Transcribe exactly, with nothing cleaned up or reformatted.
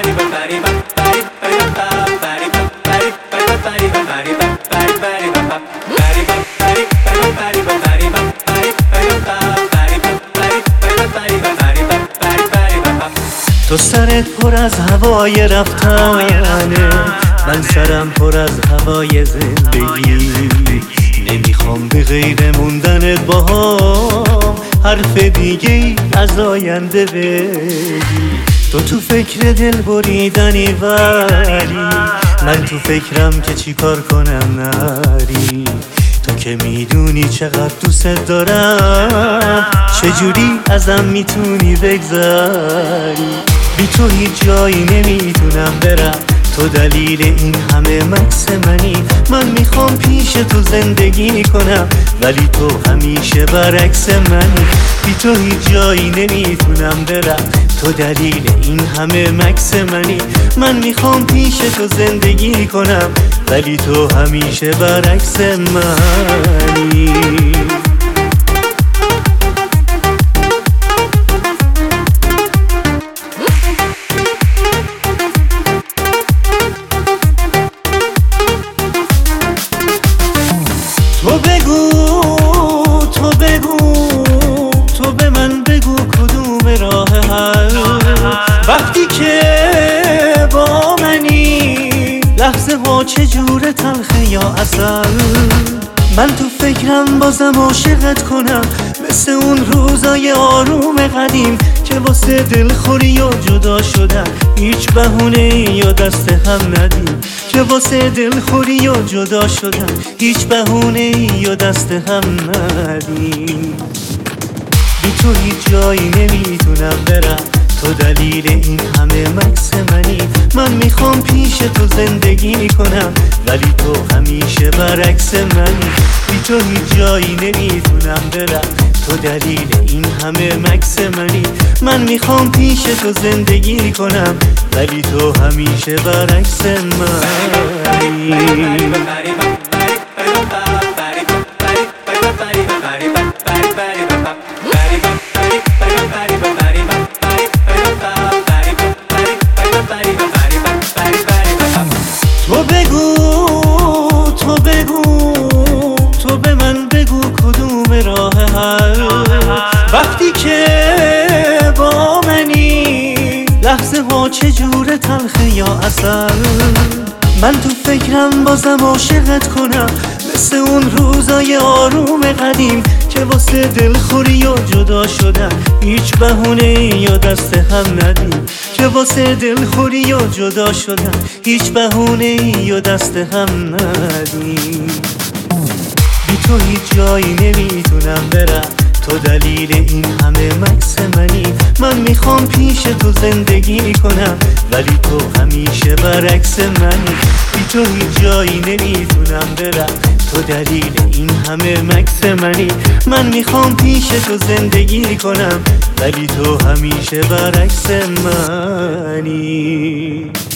تو سرت پر از هوای رفتنه، من سرم پر از هوای زندگی. نمیخوام به غیر موندنت باهام حرف دیگه از آینده بگی. تو تو فکر دل بریدنی ولی من تو فکرم که چی کار کنم نری. تو که میدونی چقدر دوست دارم، چجوری ازم میتونی بگذری؟ بی تو هیچ جایی نمیتونم برم، تو دلیل این همه مکس منی. من میخوام پیش تو زندگی کنم ولی تو همیشه برعکس منی. بی تو هیچ جایی نمیتونم برم، تو دلیل این همه مکس منی. من میخوام پیش تو زندگی کنم ولی تو همیشه برعکس منی. تو بگو تو بگو تو به من بگو کدوم راه حل. وقتی که با منی لحظه ها چجور تلخه یا عسل. من تو فکرم بازم عاشقت کنم، مثل اون روزای آروم قدیم که واسه دلخوری و جدا شدن هیچ بهونه یا دست هم ندیم. که واسه دلخوری و جدا شدن هیچ بهونه یا دست هم ندیم. بی تو هیچ جایی نمیتونم برم، تو دلیل این همه مکس منی. من میخوام پیش تو زندگی کنم ولی تو همیشه برعکس منی. بی تو هیچ جایی نمیتونم برم، تو دلیل این همه مکس منی. من میخوام پیش تو زندگی کنم ولی تو همیشه برعکس منی. تو بگو تو بگو تو به من بگو کدوم راه حل. وقتی که با منی لحظه ها چجور تلخه یا عسل. من تو فکرم بازم عاشقت کنم، مثل اون روزای آروم قدیم که واسه دلخوری و جدا شدن هیچ بهونه یا دست هم ندیم. که واسه دلخوری و جدا شدن هیچ بهونه یا دست هم ندیم. بی تو هیچ جایی نمیتونم برم، تو دلیل این همه مکس منی. من میخوام پیش تو زندگی کنم ولی تو همیشه برعکس منی. بی تو هیچ جایی نمیتونم برم، تو دلیل این همه مکس منی. من میخوام پیش تو زندگی کنم ولی تو همیشه برعکس منی.